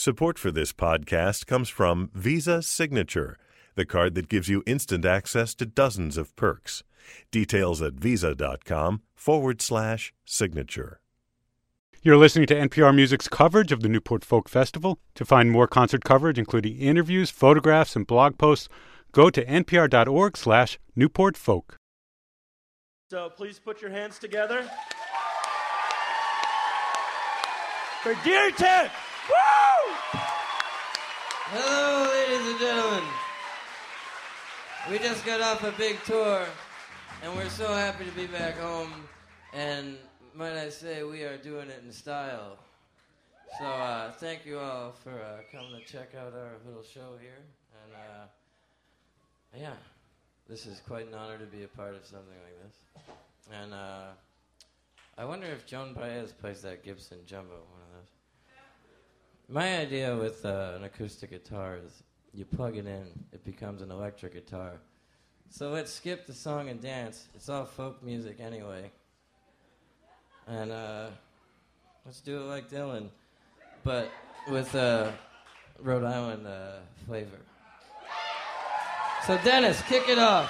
Support for this podcast comes from Visa Signature, the card that gives you instant access to dozens of perks. Details at visa.com/signature. You're listening to NPR Music's coverage of the Newport Folk Festival. To find more concert coverage, including interviews, photographs, and blog posts, go to npr.org/NewportFolk. So please put your hands together for Gear Tech! Woo! Hello, ladies and gentlemen. We just got off a big tour, and we're so happy to be back home. And might I say, we are doing it in style. So thank you all for coming to check out our little show here. And yeah, this is quite an honor to be a part of something like this. And I wonder if Joan Baez plays that Gibson Jumbo, one of those. My idea with an acoustic guitar is you plug it in, it becomes an electric guitar. So let's skip the song and dance. It's all folk music anyway. And let's do it like Dylan, but with Rhode Island flavor. So Dennis, kick it off.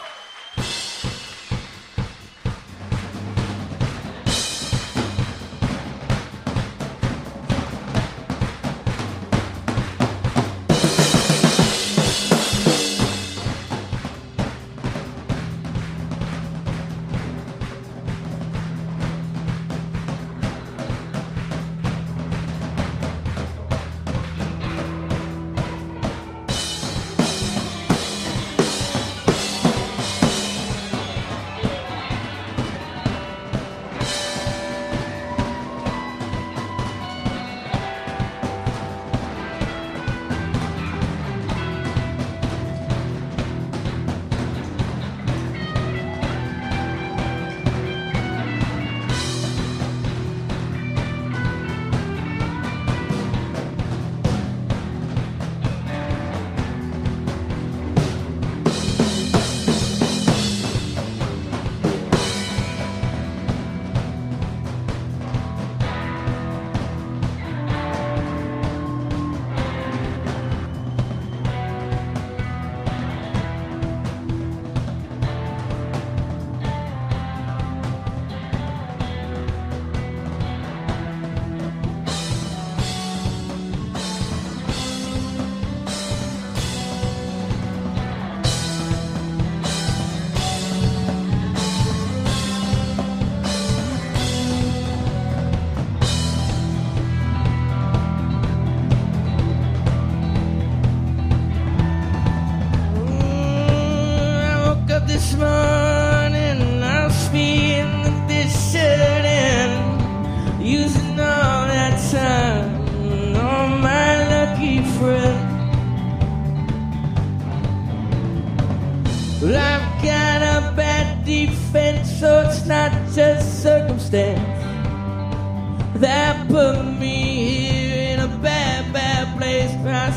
That put me here in a bad, bad place where I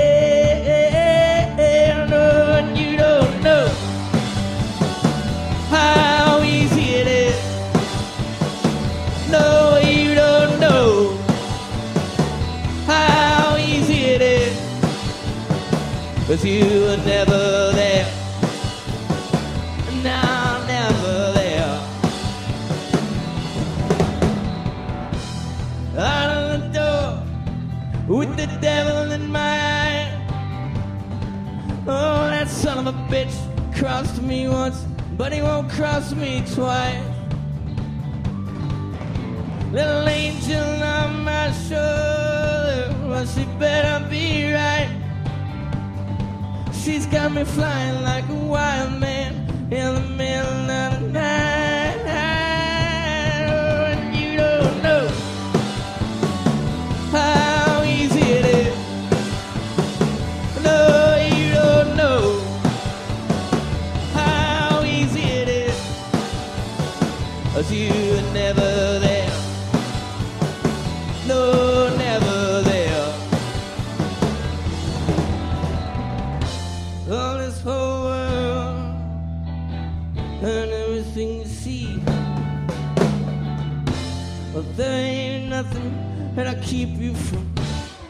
stand. Oh, and you don't know how easy it is. No, you don't know how easy it is. 'Cause you were never there. No, never there. Out of the door with the devil in my eye. Oh, that son of a bitch crossed me once, but he won't cross me twice. Little angel on my shoulder, well, she better be right. She's got me flying like a wild man in the middle of the night. Oh, and you don't know how easy it is. No, you don't know how easy it is. 'Cause you were never there. No, never there. Oh, this whole world and everything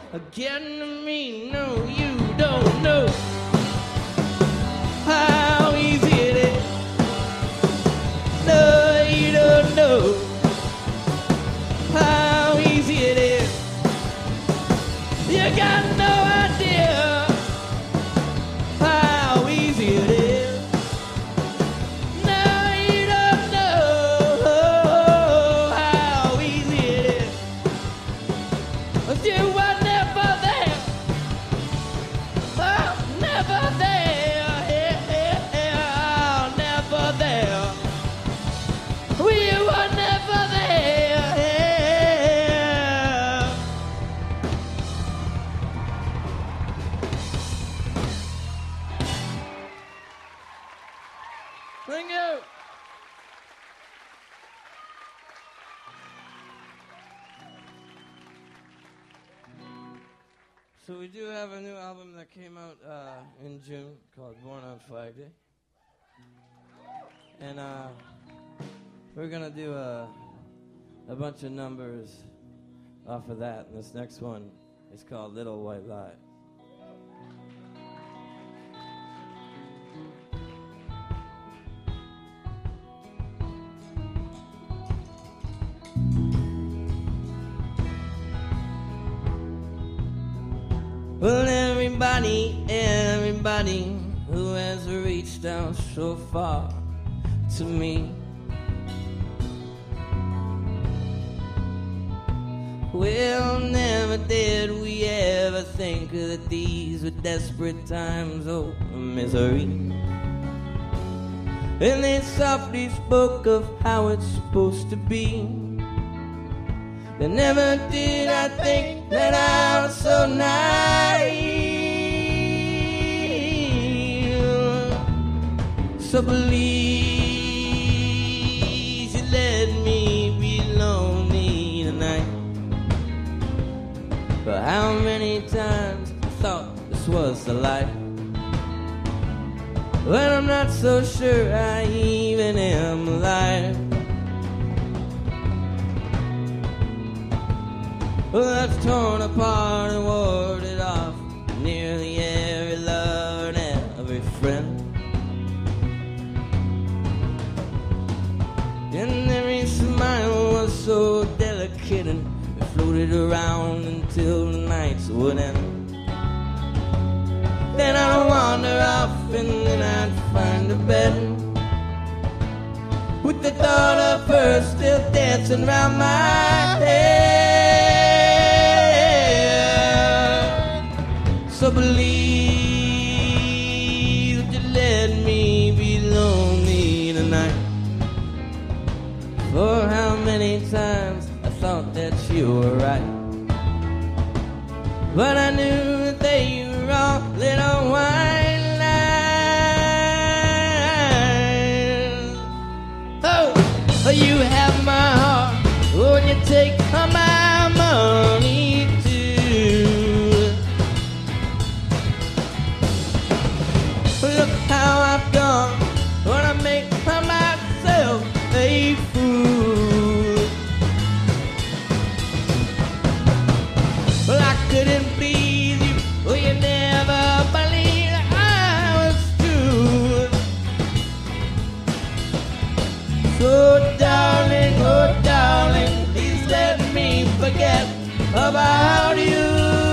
getting to me. No, you don't know how easy it is. No, you don't know how easy it is. You got no idea how easy it is. No, you don't know how easy it is. But you were never there. Oh, never there. Oh, never there. We were never there. Thank you. So we do have a new album that came out in June called Born on Flag Day. And we're gonna do a bunch of numbers off of that. And this next one is called Little White Lie. Well, everybody who has reached out so far to me, well, never did we ever think that these were desperate times of misery. And they softly spoke of how it's supposed to be. But never did I think that I was so naive. So please, you let me be lonely tonight. But how many times I thought this was the life? But I'm not so sure I even am alive. Well, I've torn apart and warded off nearly every lover and every friend. And every smile was so delicate and it floated around until the nights would end. Then I'd wander off and then I'd find a bed with the thought of her still dancing round my head. So please, would you let me be lonely tonight? For how many times I thought that you were right, but I knew that they were all little white lies. Oh, you have my heart, oh, and you take all my money too. Look how I've gone when I make myself a fool. Well, I couldn't please you, oh, you never believed I was true. So darling, oh darling, please let me forget about you.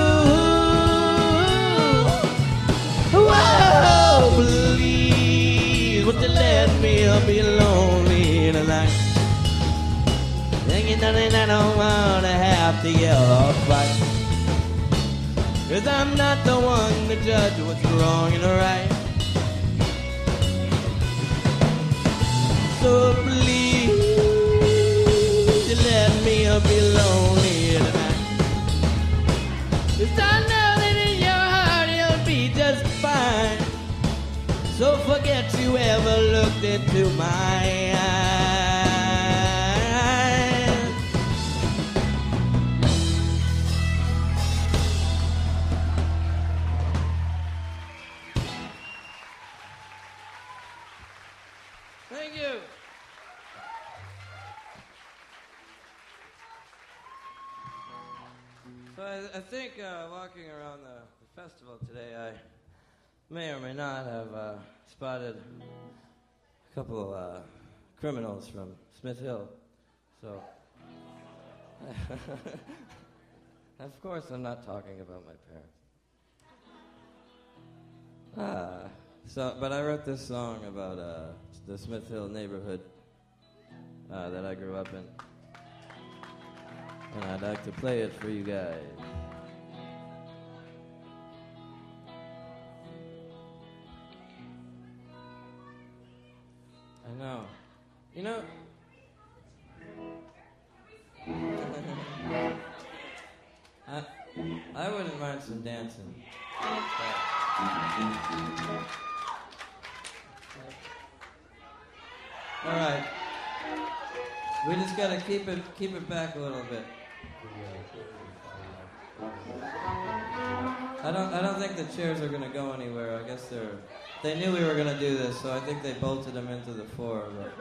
Whoa, please, would you let me be lonely tonight? Thinking nothing, I don't wanna have to yell or fight, 'cause I'm not the one to judge what's wrong and right. So please, you let me be lonely tonight, 'cause I know that in your heart you'll be just fine. So forget you ever looked into my eyes. Thank you. So I I think walking around the festival today, I may or may not have spotted a couple criminals from Smith Hill. So, of course, I'm not talking about my parents. But I wrote this song about the Smith Hill neighborhood that I grew up in. And I'd like to play it for you guys. I know. You know... I wouldn't mind some dancing. All right. We just gotta keep it back a little bit. I don't think the chairs are gonna go anywhere. I guess they knew we were gonna do this, so I think they bolted them into the floor. But.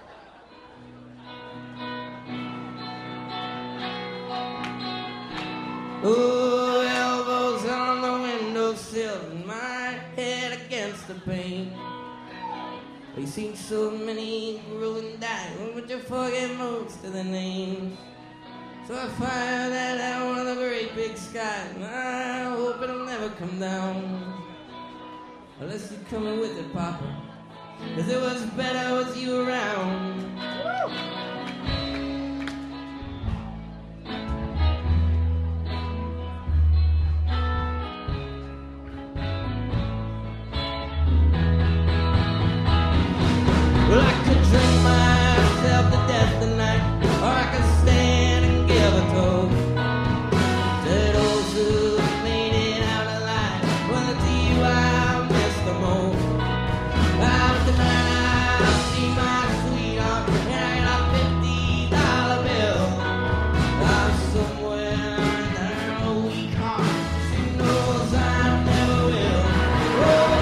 Ooh, elbows on the windowsill and my head against the pane. We've seen so many rolling dice, but you forget most of the names. So I fire that out on the great big sky, and I hope it'll never come down. Unless you're coming with it, Papa, 'cause it was better with you around. Well, I could drink myself to death tonight, or I could stand and give a toast to those who made it out alive. Well, I tell you I miss the most. Out tonight I'll see my sweetheart, and I got a $50 bill. I'm somewhere in her weak heart. She knows I never will. Oh,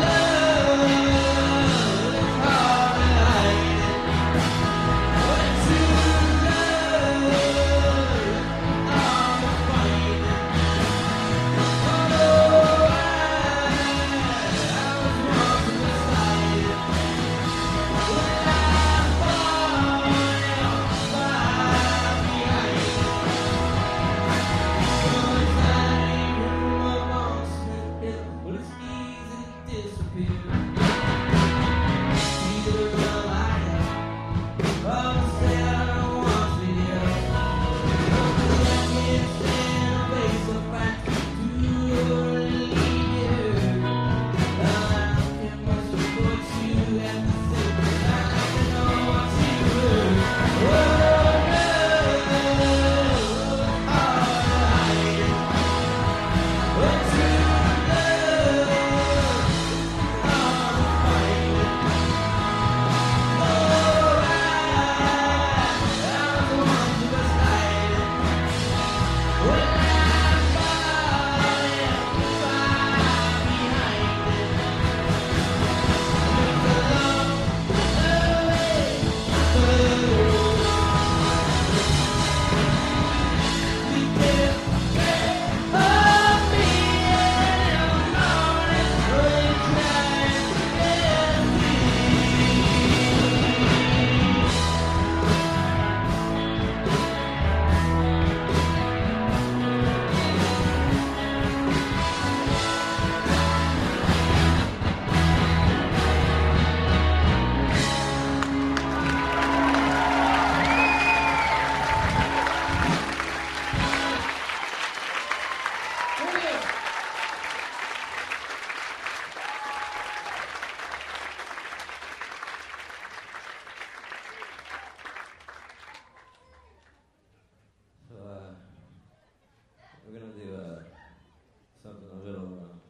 we're gonna do something a little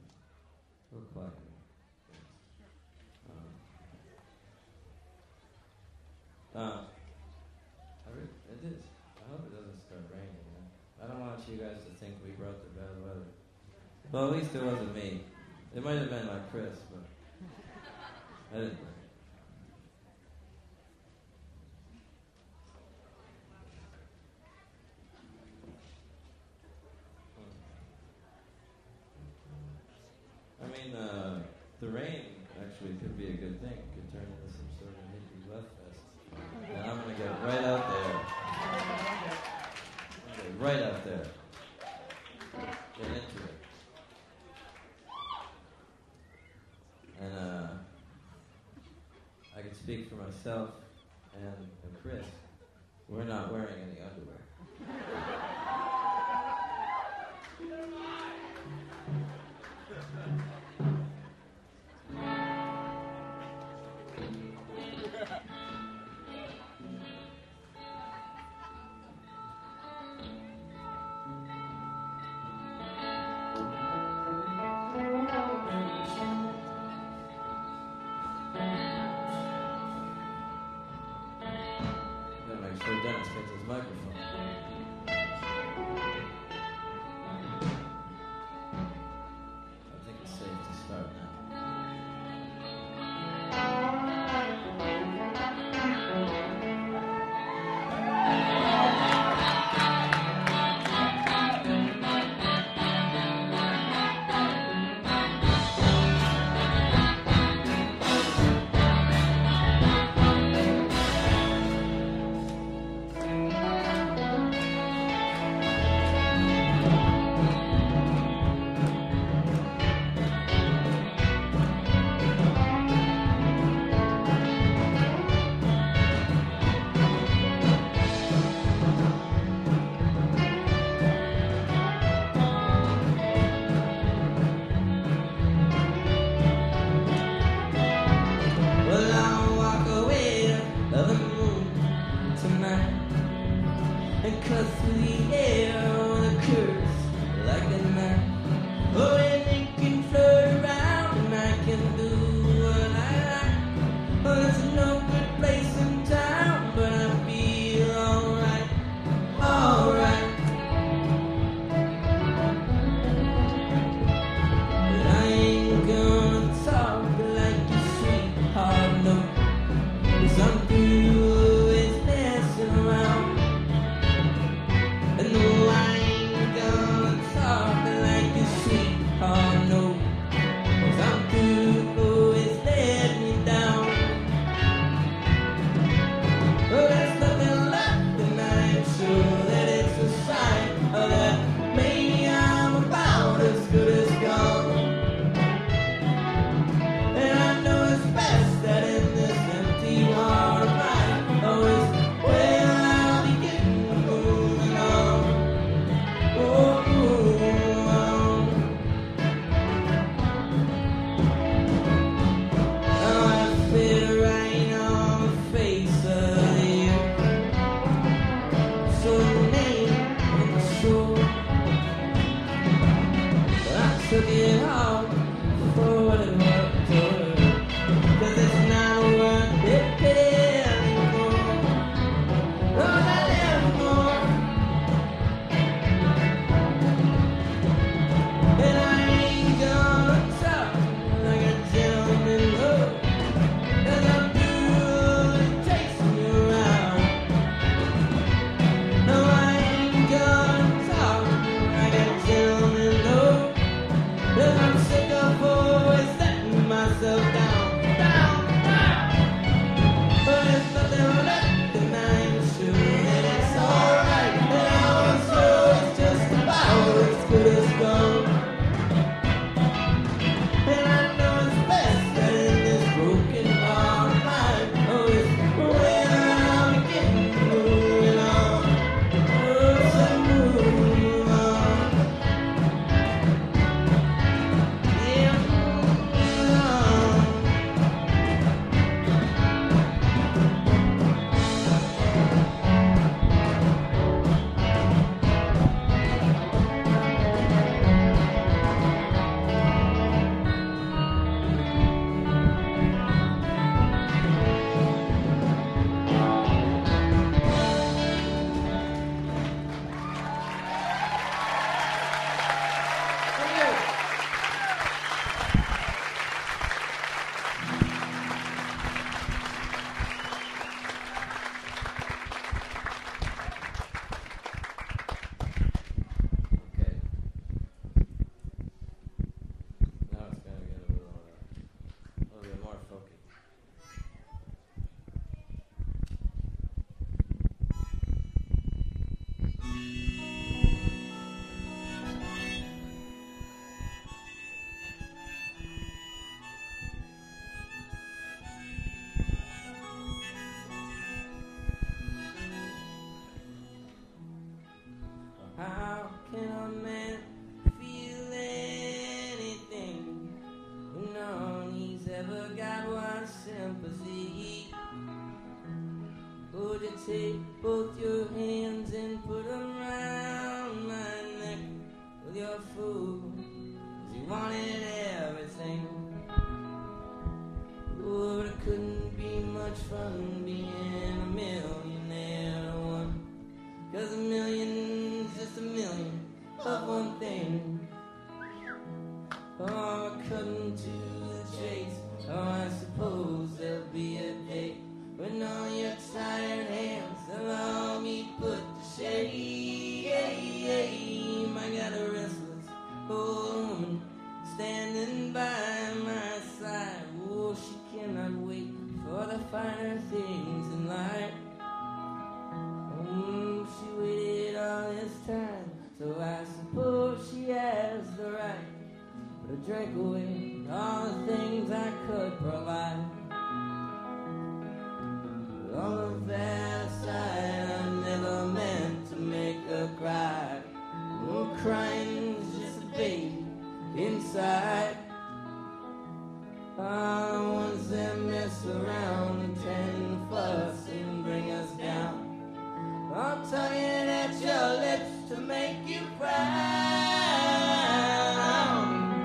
quiet. It is. I hope it doesn't start raining. Man. I don't want you guys to think we brought the bad weather. Well, at least it wasn't me. It might have been like Chris, but I didn't. the rain actually could be a good thing. It could turn into some sort of hippie love fest. And I'm going to get right out there. Right out there. Get into it. And I can speak for myself and Chris. We're not wearing any underwear. So Dennis gets his microphone. I think it's safe to start now. I'm sick of always letting fool. He wanted everything. Oh, it couldn't be much fun being a millionaire or one. 'Cause a million's just a million of one thing. Oh, I couldn't do the chase. Oh, I suppose there'll be a day when all your tired hands allow me put to shame. I got a restless old woman standing by my side. Oh, she cannot wait for the finer things in life. She waited all this time, so I suppose she has the right. But I drank away all the things I could provide. But all of that aside, I never meant to make her cry. Oh, crying's just a baby inside. All the ones that mess around and tend to fuss and bring us down. I'm tugging at your lips to make you frown.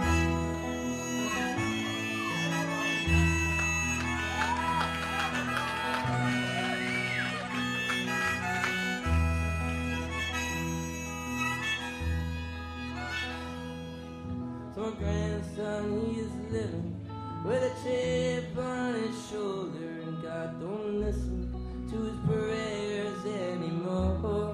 So my grandson, he is living with a chip on his shoulder, and God don't listen to his prayers anymore.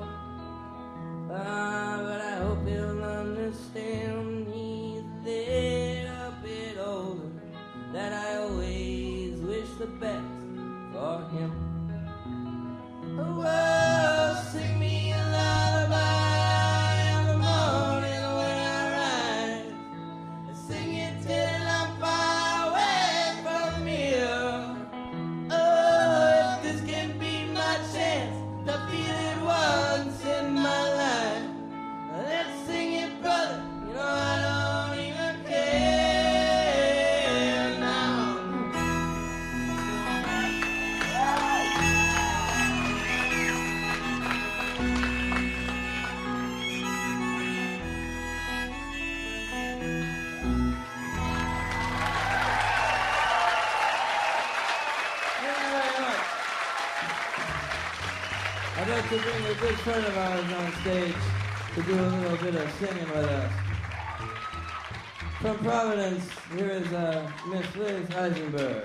But I hope he'll understand when he's a little bit older that I always wish the best for him. Oh, sing me a lullaby in the morning when I rise. Sing it till I'm far away from here. Oh, if this can be my chance to feel it once in my life, let's sing it, brother. You know I don't even care now. Thank you very much. I'd like to bring a good friend of ours on stage to do a little bit of singing with us. From Providence, here is Miss Liz Eisenberg.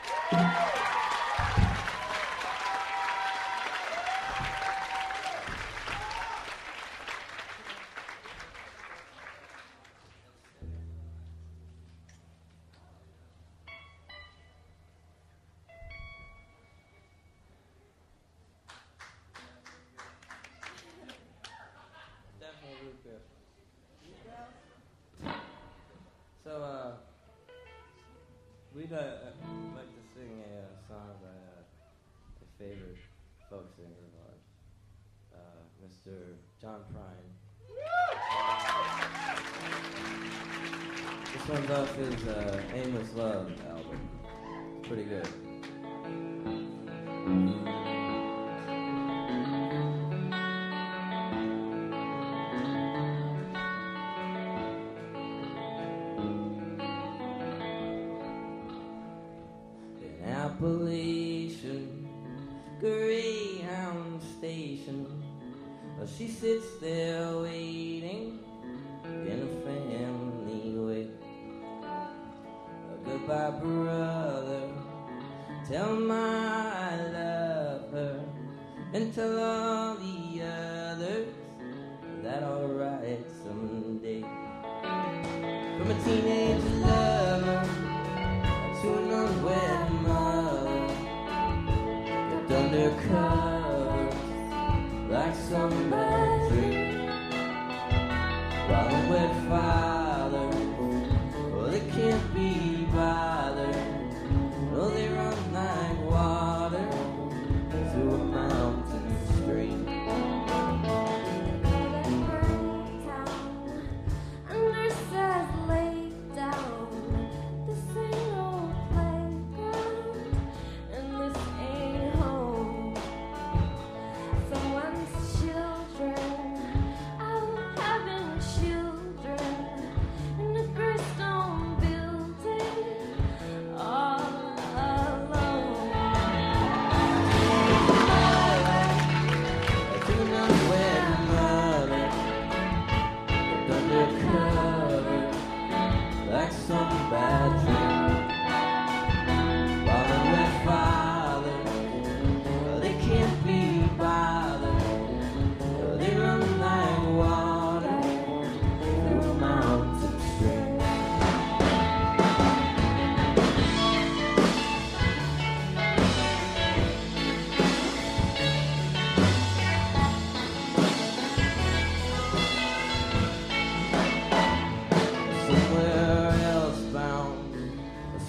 Definitely root beer. So, we'd like to sing a song by a favorite folk singer of ours, Mr. John Prine. This one's off his Aimless Love album. It's pretty good. Appalachian Greyhound Station. Well, she sits there waiting in a family way. Goodbye, brother. Tell my I love her, and tell all the others that I'll write someday. From a teenage lover to an unwed mother, kept under covers like some bad dream. While a wet father, oh, they can't be bothered. No, they run like water through a mountain stream. Someone's children, out having children.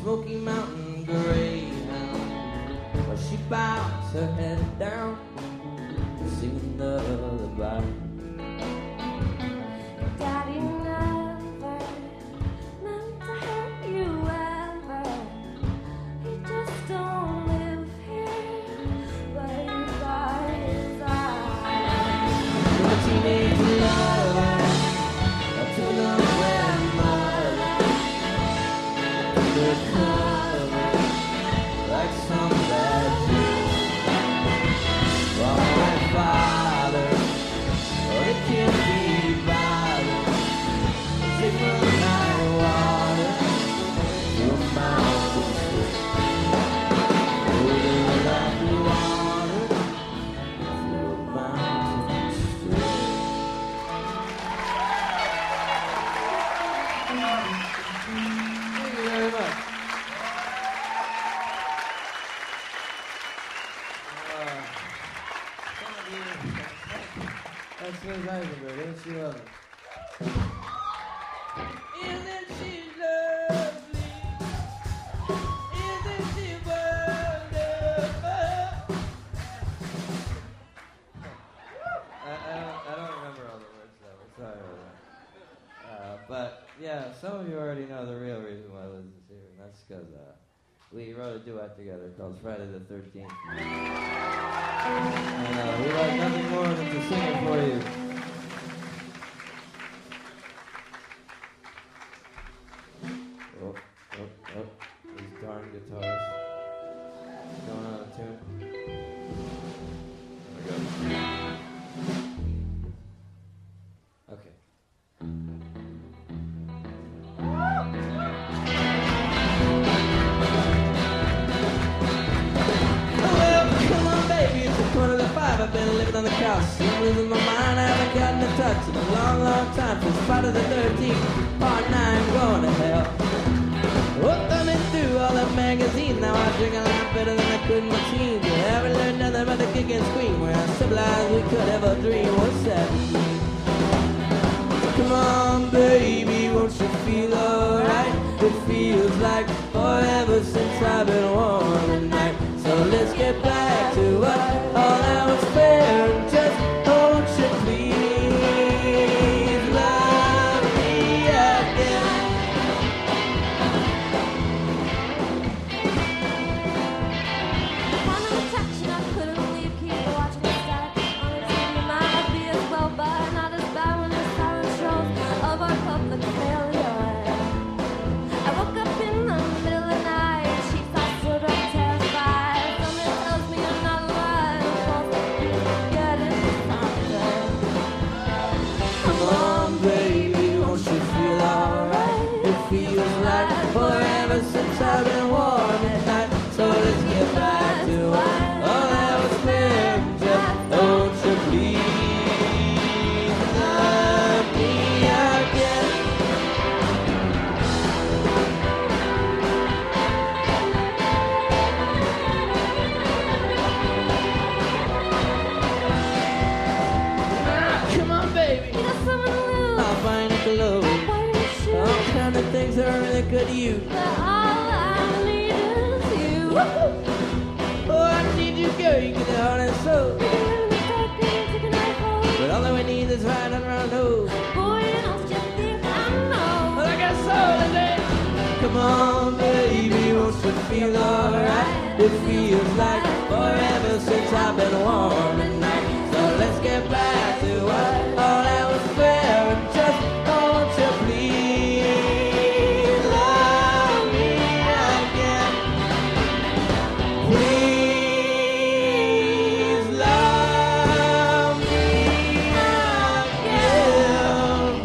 Smoky Mountain Greyhound, while she bows her head down, singing the lullaby. Daddy never meant to hurt you ever. He just don't live here, but you got his eyes. From a teenage lover to the grandmother, the cover like some bad dream. From my father, oh, they can't be bothered. They run high water to a mountain stream. Oh, they run high water to a mountain stream. Thank you very much. Some of you, that's Liz Eisenberg, ain't she lovely? Isn't she lovely? Isn't she wonderful? I don't remember all the words though. We're sorry about that. But yeah, some of you already know the real reason why Liz is here, and that's because we wrote a duet together called Friday the 13th. And we like nothing more than to sing it for you. Oh, these darn guitars. Going on a tune. There we go. Okay. Well, come on, baby, it's a quarter to five. I've been living on the couch, I'm losing my mind. I haven't gotten a touch in a long, long time. Since Friday the 13th, part 9, going to hell. Oh, thumbing through all the magazines. Now I drink a lot better than I could in my teens. I haven't learned nothing but the kick and scream. We're as civilized we could ever dream. What's that? Come on, baby, won't you feel alright? It feels like forever since I've been warm at night. So let's get back to what all that was fair. And just won't you please love me again? Upon an attraction, I couldn't leave. Keep watching the static on the TV. Might be as well, but not as bad when the silent shows of our public failure. I woke up in the middle of the night. Sheets all stood up terrified. Something tells me I'm not alive. I'm supposed to be getting something. Come on, baby, won't you feel alright? It feels like forever since I've been warm at night. So let's get back to what all that was fair. Just don't you please love me again? Come on, baby, You got someone to lose. I'll find it below. Why do you shoot? All kind of things are really good to you. But all I need is you. Oh, I need you, girl, you get it heart and soul. In the dark, and taking a hold. But all that we need is right under our nose. Boy, you don't just think I know. But I got soul in it. Come on, baby, won't you feel alright? It feels like forever since I've been warm at night. So let's get back to what all that was fair. And just won't you please love me again? Please love me again.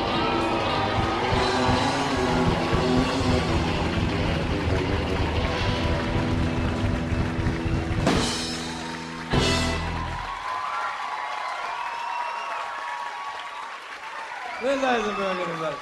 Liz Eisenberg, everybody.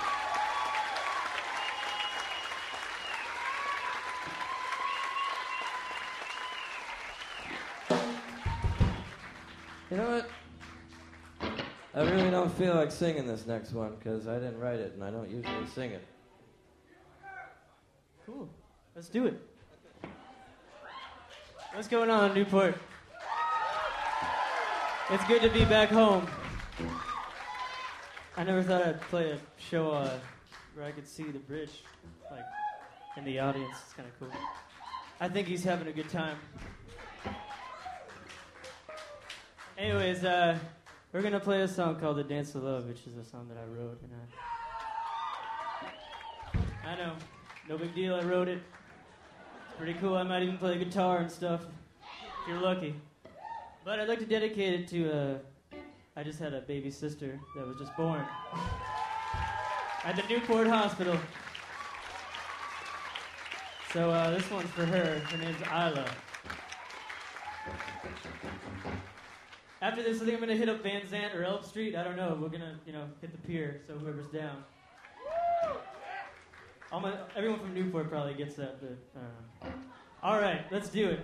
You know what? I really don't feel like singing this next one because I didn't write it and I don't usually sing it. Cool. Let's do it. What's going on, Newport? It's good to be back home. I never thought I'd play a show where I could see the bridge, like, in the audience. It's kind of cool. I think he's having a good time. Anyways, we're gonna play a song called "The Dance of Love," which is a song that I wrote, and I know, no big deal. I wrote it. It's pretty cool. I might even play guitar and stuff, if you're lucky. But I'd like to dedicate it to. I just had a baby sister that was just born at the Newport Hospital. So this one's for her. Her name's Isla. After this, I think I'm gonna hit up Van Zant or Elm Street. I don't know. We're gonna, hit the pier. So whoever's down. Everyone from Newport probably gets that, but I don't know. All right, let's do it.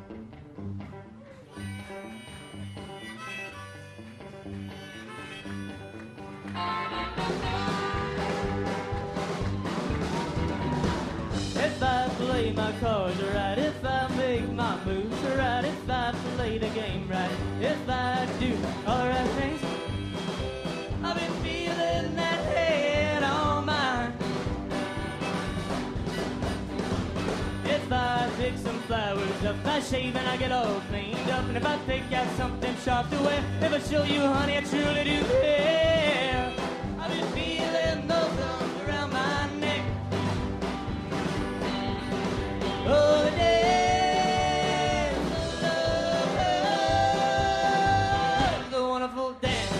If I play my cards right, if I make my moves right, if I play the game right, if I do all the right things, I've been feeling that head on mine. If I pick some flowers up, I shave and I get all cleaned up, and if I pick out something sharp to wear, if I show you, honey, I truly do care. I've been feeling those arms around my neck. Oh, the dance of love, the wonderful dance.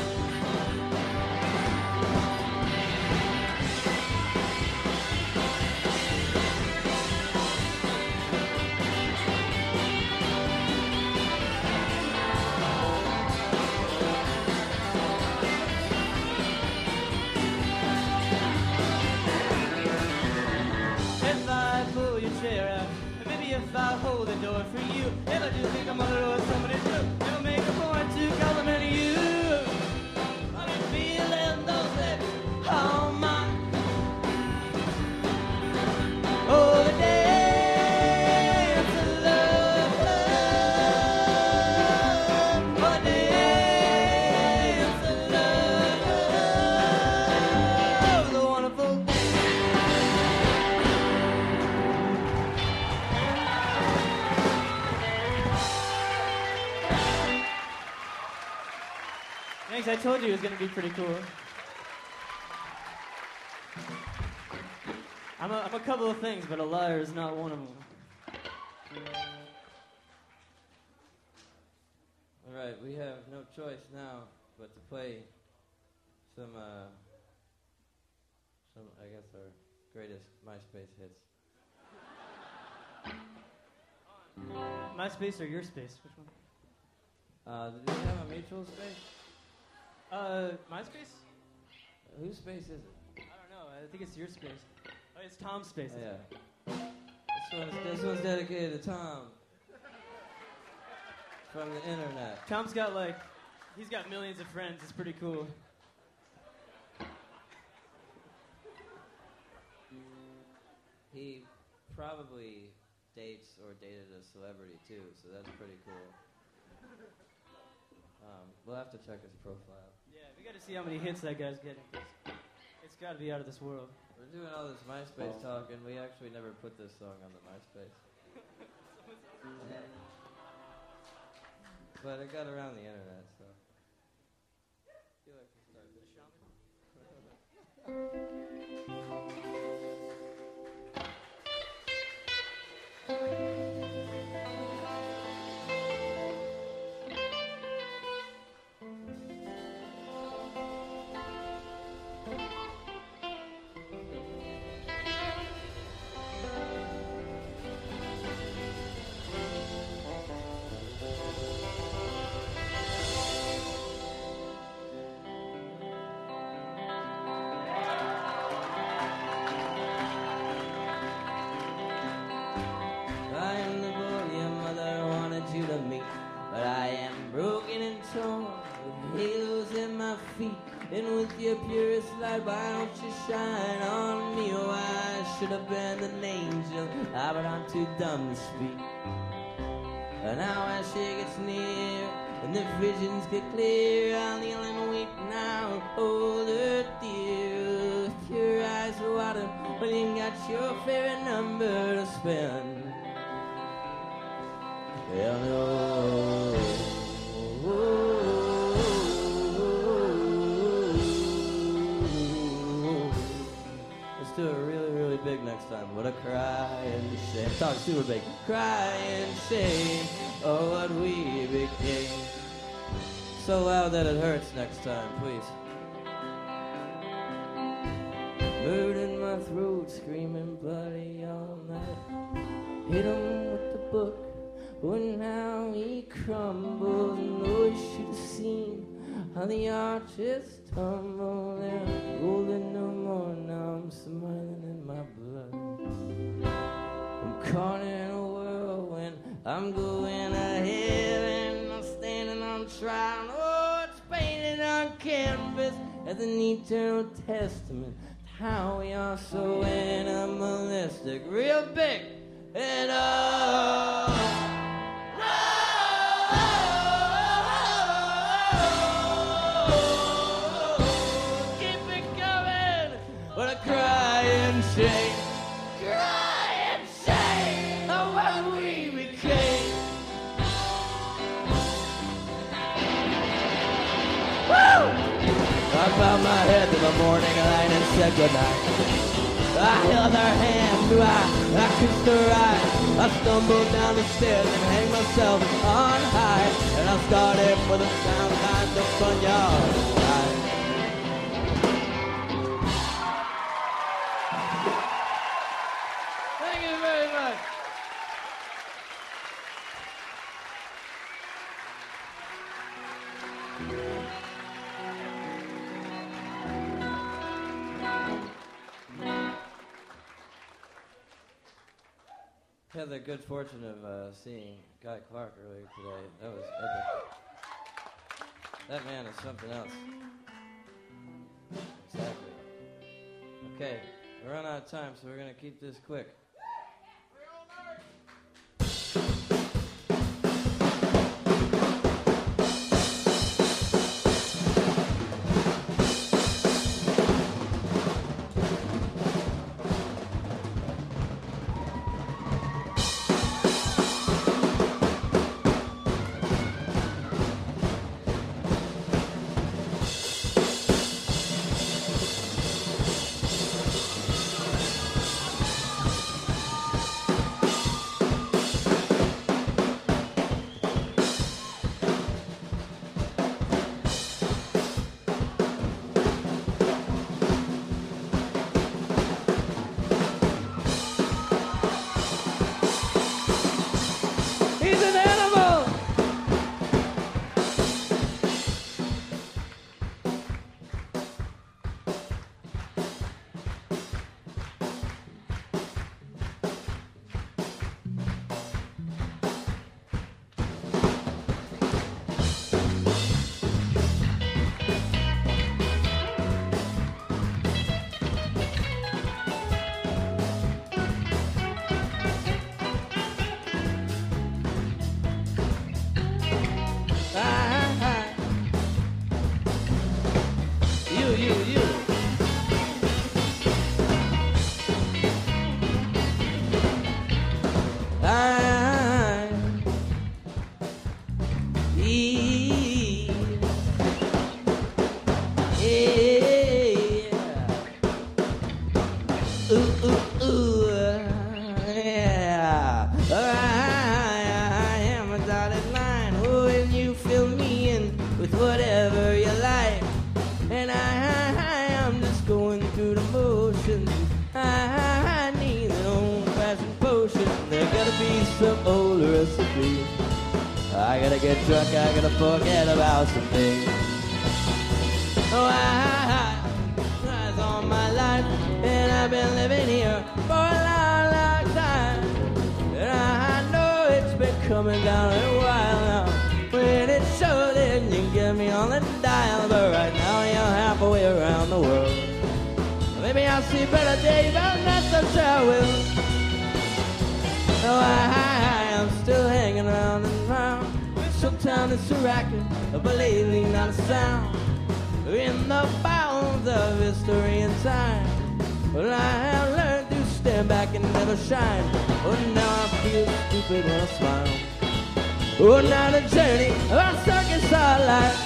If I pull your chair out, if I hold the door for you, if I do think I'm on the road, somebody do, it'll make a point to compliment you. I've been feeling those lips on mine. Oh, the dance of love, oh, the dance of love, the wonderful dance. Thanks, I told you it was going to be pretty cool. I'm a couple of things, but a liar is not one of them. All right, we have no choice now but to play some I guess, our greatest MySpace hits. MySpace or your space? Which one? Do we have a mutual space? MySpace? Whose space is it? I don't know. I think it's your space. Oh, it's Tom's space. Oh, yeah. This one's dedicated to Tom. From the internet. Tom's got he's got millions of friends. It's pretty cool. He probably dates or dated a celebrity too, so that's pretty cool. We'll have to check his profile. Yeah, we got to see how many hits that guy's getting. It's got to be out of this world. We're doing all this MySpace talk, and we actually never put this song on the MySpace. But it got around the internet, so. I feel like we started the shaman. And with your purest light, why don't you shine on me? Why should have been an angel, but I'm too dumb to speak. And now as she gets near, and the visions get clear, I'll kneel and weep now, hold her dear. With your eyes water, when you got your favorite number to spend. Hell no. Let's do it really, really big next time. What a cry and shame. Talk super big. Cry and shame. Oh, what we became. So loud that it hurts next time, please. Bird in my throat, screaming bloody all night. Hit him with the book, but now he crumbles. No, you should have seen how the arches tumble. They're golden no more, now I'm smiling in my blood. I'm caught in a whirlwind, I'm going ahead, and I'm standing on trial. Oh, it's painted on canvas as an eternal testament to how we are so animalistic, real big and keep it coming. What a cry and shame. Cry and shame of what we became. Woo! I bowed my head to the morning light and said goodnight. I held her hand, I kissed her eyes. I stumbled down the stairs and hanged myself on high. And I started for the sound kind of fun yard. Thank you very much. I had the good fortune of seeing Guy Clark earlier today. That was epic. That man is something else. Exactly. Okay, we're running out of time, so we're going to keep this quick. I gotta get drunk, I gotta forget about some things. Oh, I've all my life, and I've been living here for a long, long time. And I know it's been coming down a while now. When it shows, then you get me on the dial. But right now you're halfway around the world. Maybe I'll see better days, I'm not so sure I will. Oh, I'm still hanging around and round. Sometimes it's a racket, but lately not a sound. In the bounds of history and time, well, I have learned to stand back and never shine. Oh, now I feel stupid when I smile. Oh, now the journey of our circus our life.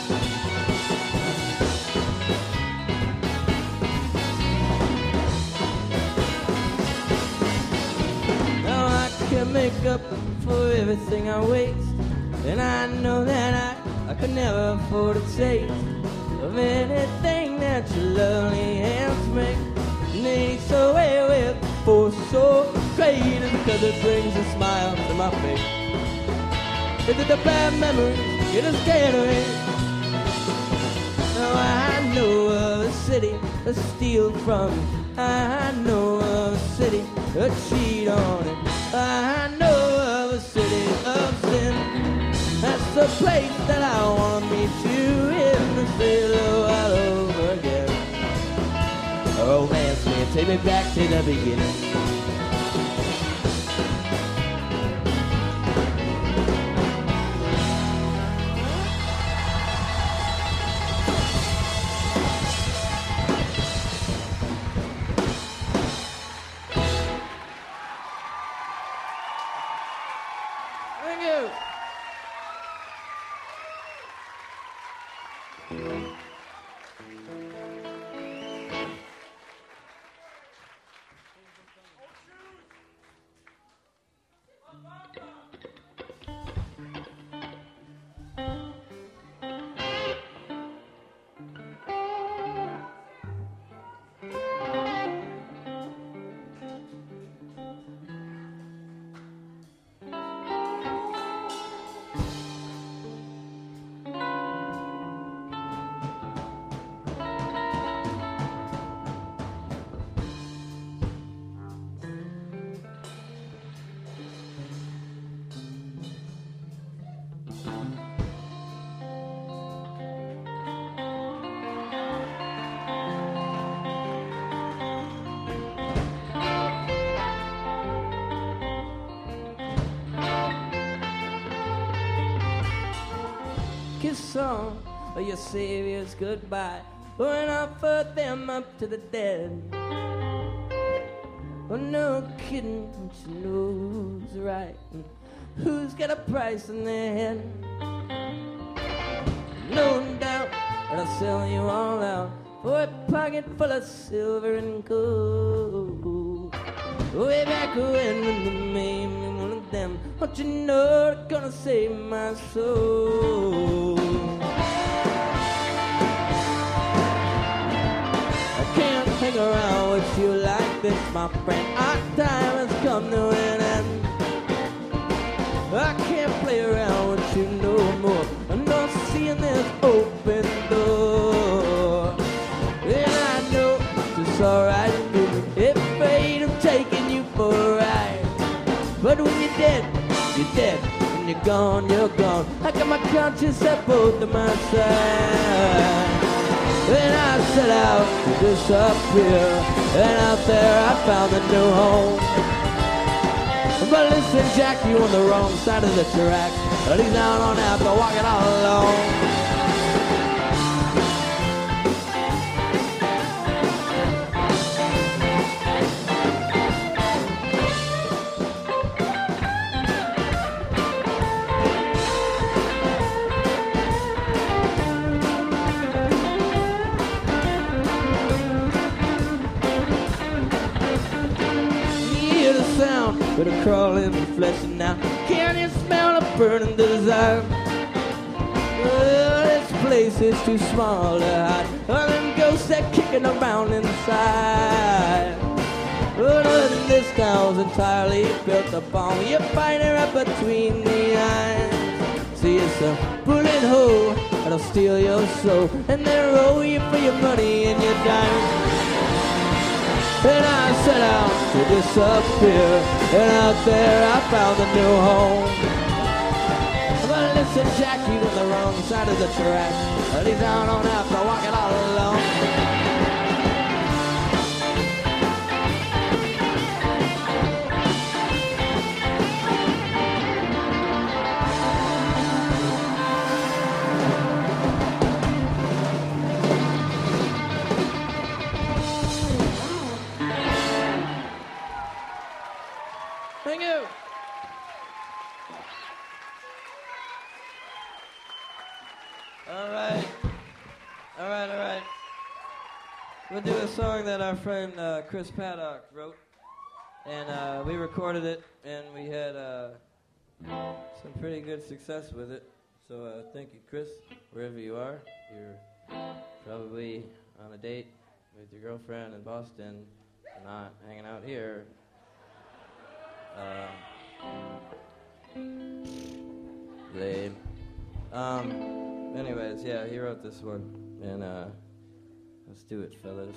Now I can make up for everything I waste, and I know that I could never afford to taste of anything that your lovely hands make. And it's away with force so great, because it brings a smile to my face. Is it the bad memories it is scared away? Now I know of a city to steal from. I know of a city to cheat on it. I know of a city of sin. That's the place that I want to meet you in, the city all over again. Romance me and take me back to the beginning. Thank you. Kiss some of your saviors goodbye, and offer them up to the dead. Oh, no kidding, but you know who's right and who's got a price in their head. No doubt that I'll sell you all out for a pocket full of silver and gold. Way back when they made me one of them, don't you know they're gonna save my soul? I can't hang around with you like this, my friend. Our time has come to an end. I can't play around with you no more. I'm not seeing this open door. And I know it's alright, baby, if fate have taken you for a ride. But when you're dead, you're dead. When you're gone, you're gone. I got my conscience at both of my sides. Then I set out to disappear, and out there I found a new home. But listen, Jack, you on the wrong side of the track. At least now I don't have to walk it all alone. But I crawl in the flesh and now can you smell the burning desire? Well, this place is too small to hide. All them ghosts that kicking around inside. Well, this town's entirely built upon you fighting right between the eyes. See, it's a bullet hole that'll steal your soul, and then roll you for your money and your dimes. And I set out to disappear, and out there I found a new home. But listen, Jack, you're on the wrong side of the track. At least I don't have to walk it all alone. Thank you. All right. We'll do a song that our friend Chris Paddock wrote, and we recorded it, and we had some pretty good success with it. So thank you, Chris, wherever you are. You're probably on a date with your girlfriend in Boston, not hanging out here. Lame. Anyways, yeah, he wrote this one, and let's do it, fellas.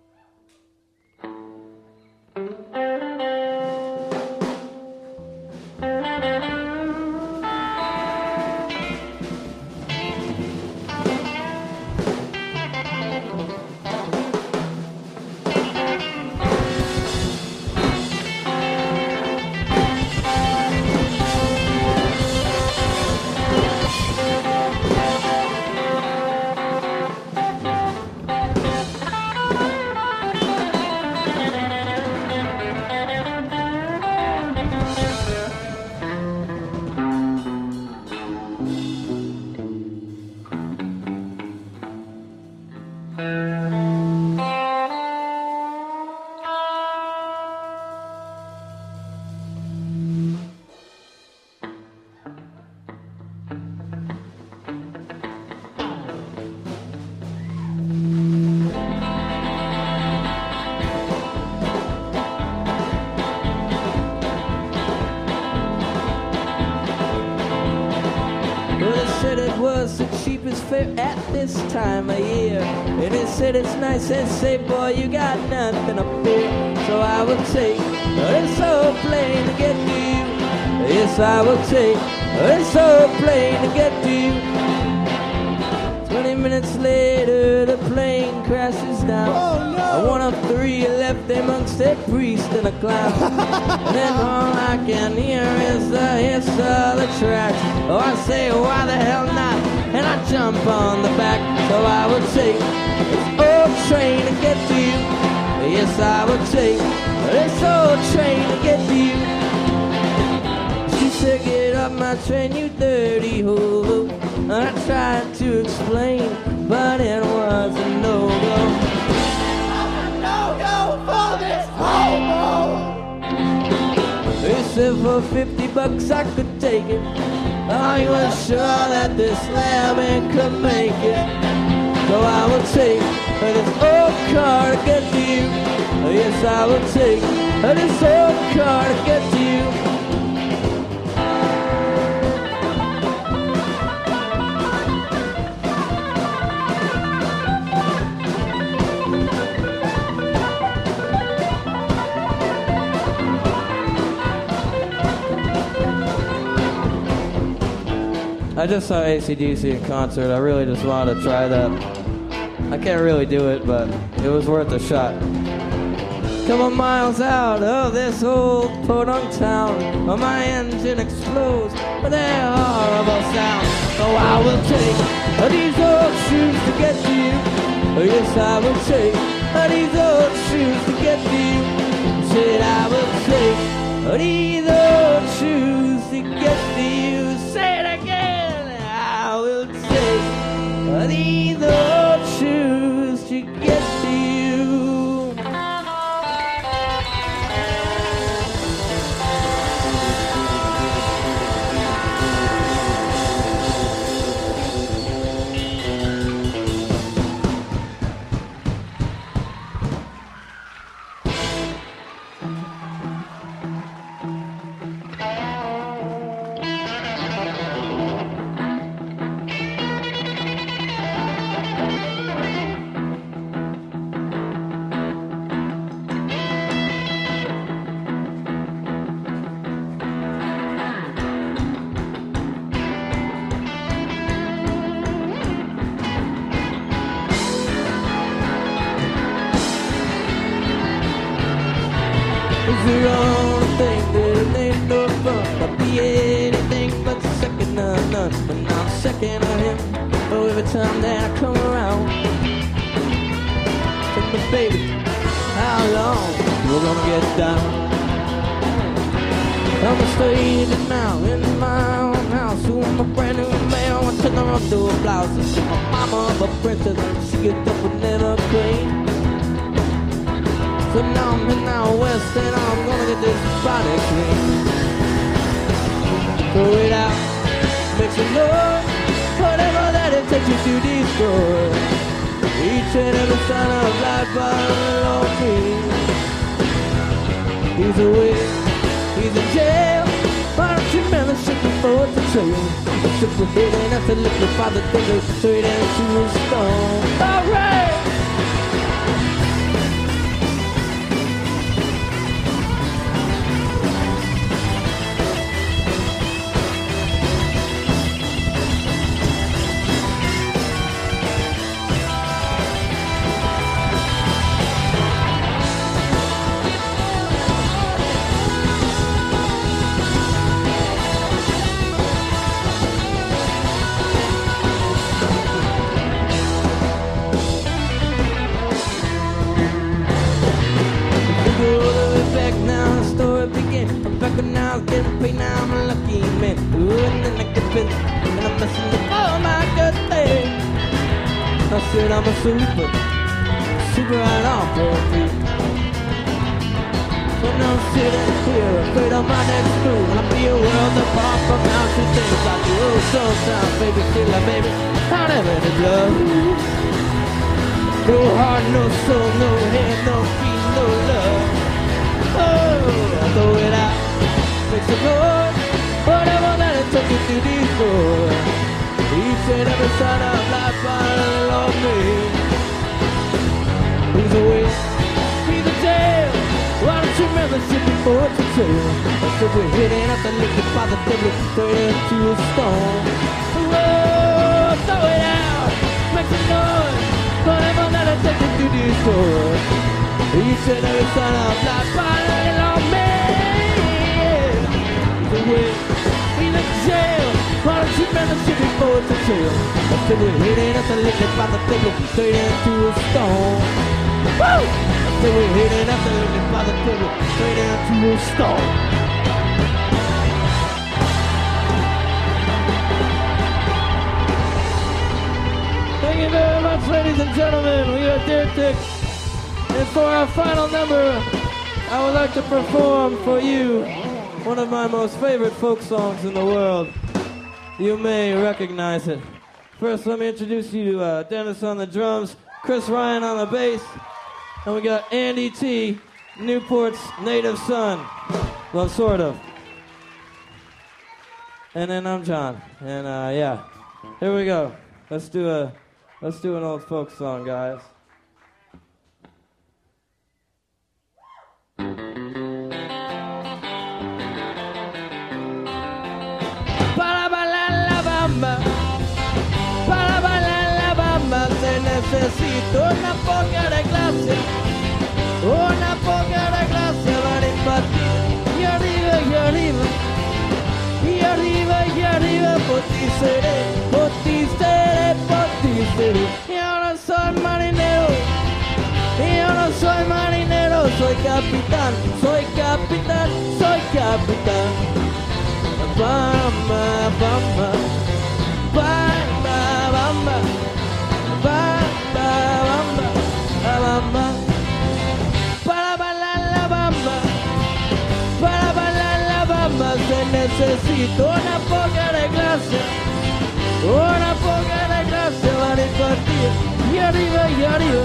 At this time of year, and it said it's nice and say, boy, you got nothing to fear. So I will take it's so plain to get to you. Yes, I will take it's so plain to get to you. 20 minutes later, the plane crashes down. Oh, no. One of three left amongst a priest and a clown. And then all I can hear is the hiss of the tracks. Oh, I say, why the hell not? And I jump on the back, so I would take this old train to get to you. Yes, I would take this old train to get to you. She said, get up my train, you dirty hobo. And I tried to explain, but it was a no-go. No-go for this hobo. They said for $50 I could take it. I was sure that this lambing could make it. So I will take this old car to get to you. Yes, I will take this old car to get to you. I just saw AC/DC in concert. I really just wanted to try that. I can't really do it, but it was worth a shot. Couple miles out of this old podunk town, my engine explodes with a horrible sound. So I will take these old shoes to get to you. Yes, I will take these old shoes to get to you. Said I will take these old shoes to get to you. Say it again. These old shoes to get to you. It's the only thing that it ain't no fun. I'll be anything but second to none. But now I'm second to him. Oh, every time that I come around. Tell me, baby, how long we're gonna get down? I'm staying now in my own house with my brand new mail. I took her on to a blouse. I said my mama of a princess, she get up and never clean. So now I'm in out west and I'm gonna get this body clean. Throw it out, make some noise, whatever that it takes you to destroy. Each and every sign of life on me. He's away, he's in jail. Why don't you remember shaking for the trail? The ship was hitting at the liquid by the finger straight into a stone. Alright! Getting paid now, I'm a lucky man. Ooh, and then I get bent, and I'm messing with all my good things. I said I'm a super right off for me. When I'm sitting here, afraid of my next move, and I be a world apart from how she thinks I do. Oh, sometimes, baby, feel like baby, I'll never in love. No heart, no soul, no head, no feet, no love. Oh, I throw it out. Make some noise, whatever that it took you to destroy. Each and every sign of life on me. He's away, he's in jail. Why don't you remember shit before it's a trail? I said we're hitting up the liquid by the devil straight into a stone. Whoa, throw it out, make some noise, whatever that it took you to destroy. Each and every sign of life on me. Away, he's in jail. Why don't you remember shit before it's a trail? I said we're hitting at the liquid by the devil straight into a stone. Woo! I said we're hitting at the liquid by the devil straight into a stone. Thank you very much, ladies and gentlemen. We are Deer Tick. And for our final number, I would like to perform for you one of my most favorite folk songs in the world. You may recognize it. First, let me introduce you to Dennis on the drums, Chris Ryan on the bass, and we got Andy T, Newport's native son. Well, sort of. And then I'm John. And yeah, here we go. Let's do an old folk song, guys. Para bailar la bamba se necesita una poca de clase, una poca de clase para impartir. Y arriba, y arriba, y arriba, y arriba, por ti seré, por ti seré, por ti seré. Yo no soy marinero, yo no soy marinero, soy capitán, soy capitán, soy capitán. Bamba, bamba. Bamba, bamba, bamba, bamba, bamba. Para bailar la bamba, para bailar la bamba se necesita una poca de clase, una poca de clase para impartir. Y arriba, y arriba.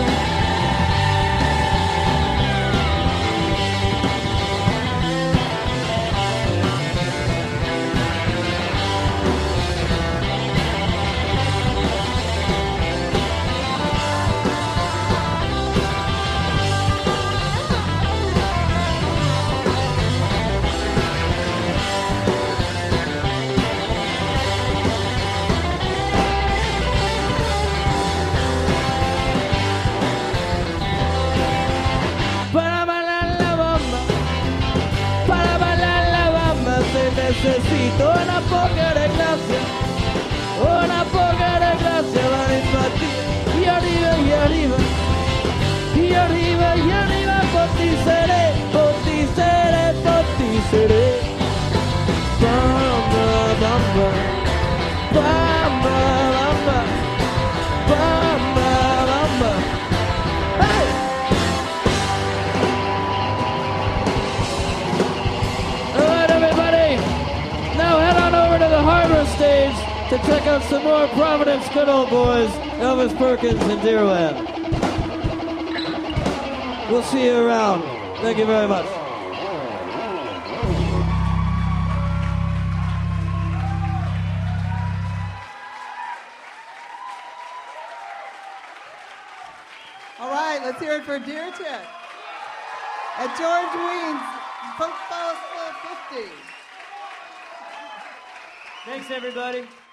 Necesito una poca de gracia, una poca de gracia para impartir. Y arriba, y arriba, y arriba, y arriba, por ti seré, por ti seré, por ti seré. to check out some more Providence good old boys, Elvis Perkins and Deerland. We'll see you around. Thank you very much. All right, let's hear it for Deer Tip at George Weins Folk Festival 50. Thanks, everybody.